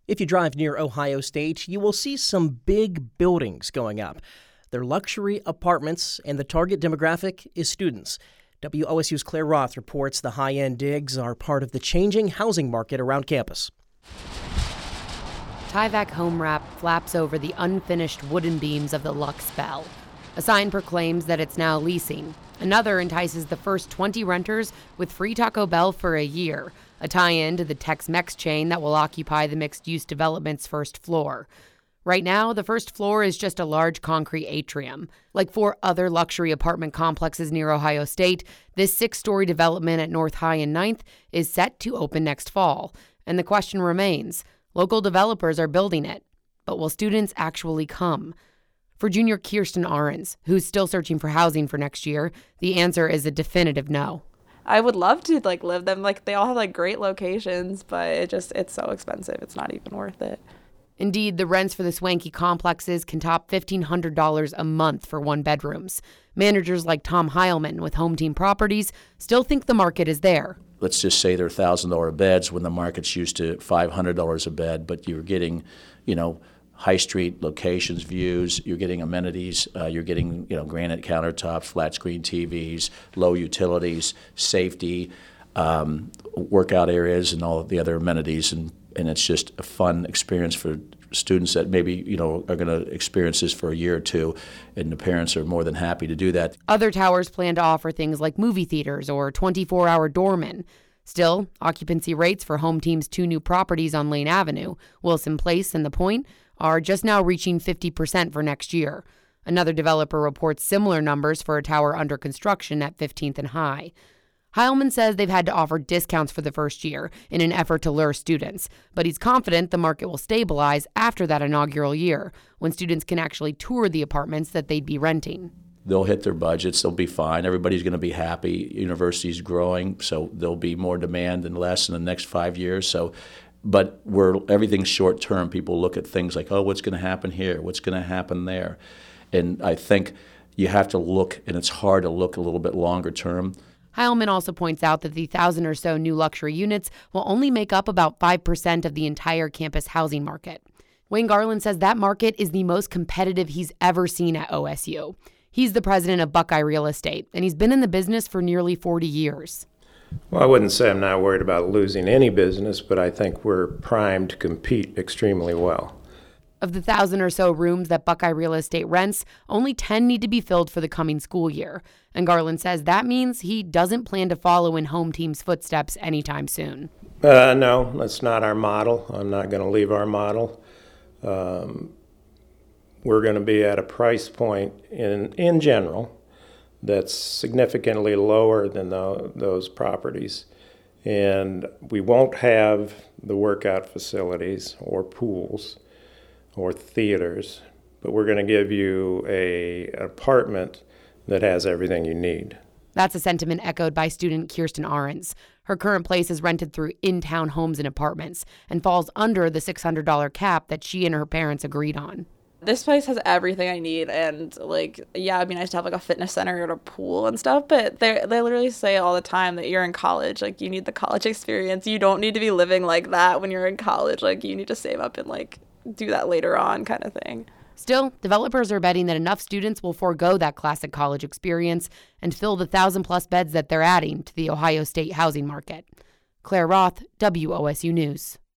If you drive near Ohio State, you will see some big buildings going up. They're luxury apartments, and the target demographic is students. WOSU's Claire Roth reports the high-end digs are part of the changing housing market around campus. Tyvek home wrap flaps over the unfinished wooden beams of the Lux Bell. A sign proclaims that it's now leasing. Another entices the first 20 renters with free Taco Bell for a year, a tie-in to the Tex-Mex chain that will occupy the mixed-use development's first floor. Right now, the first floor is just a large concrete atrium. Like 4 other luxury apartment complexes near Ohio State, this 6-story development at North High and 9th is set to open next fall. And the question remains, local developers are building it, but will students actually come? For junior Kirsten Ahrens, who's still searching for housing for next year, the answer is a definitive no. I would love to live them. They all have great locations, but it's so expensive. It's not even worth it. Indeed, the rents for the swanky complexes can top $1,500 a month for one-bedrooms. Managers like Tom Heilman with Home Team Properties still think the market is there. Let's just say they're $1,000 beds when the market's used to $500 a bed, but you're getting, high street locations, views, you're getting amenities, you're getting, granite countertops, flat screen TVs, low utilities, safety, workout areas, and all of the other amenities. And it's just a fun experience for students that maybe, are going to experience this for a year or two, and the parents are more than happy to do that. Other towers plan to offer things like movie theaters or 24-hour doormen. Still, occupancy rates for Home Team's 2 new properties on Lane Avenue, Wilson Place and The Point, are just now reaching 50% for next year. Another developer reports similar numbers for a tower under construction at 15th and High. Heilman says they've had to offer discounts for the first year in an effort to lure students, but he's confident the market will stabilize after that inaugural year, when students can actually tour the apartments that they'd be renting. They'll hit their budgets, they'll be fine, everybody's going to be happy. University's growing, so there'll be more demand and less in the next 5 years. But everything's short term. People look at things like, what's going to happen here? What's going to happen there? And I think you have to look, and it's hard to look a little bit longer term. Heilman also points out that the 1,000 or so new luxury units will only make up about 5% of the entire campus housing market. Wayne Garland says that market is the most competitive he's ever seen at OSU. He's the president of Buckeye Real Estate, and he's been in the business for nearly 40 years. Well, I wouldn't say I'm not worried about losing any business, but I think we're primed to compete extremely well. Of the 1,000 or so rooms that Buckeye Real Estate rents, only 10 need to be filled for the coming school year. And Garland says that means he doesn't plan to follow in Home Team's footsteps anytime soon. No, that's not our model. I'm not going to leave our model. We're going to be at a price point in general that's significantly lower than those properties. And we won't have the workout facilities or pools or theaters, but we're going to give you an apartment that has everything you need. That's a sentiment echoed by student Kirsten Ahrens. Her current place is rented through in-town homes and apartments and falls under the $600 cap that she and her parents agreed on. This place has everything I need, and it'd be nice to have a fitness center and a pool and stuff, but they literally say all the time that you're in college. You need the college experience. You don't need to be living like that when you're in college. You need to save up and do that later on kind of thing. Still, developers are betting that enough students will forego that classic college experience and fill the 1,000-plus beds that they're adding to the Ohio State housing market. Claire Roth, WOSU News.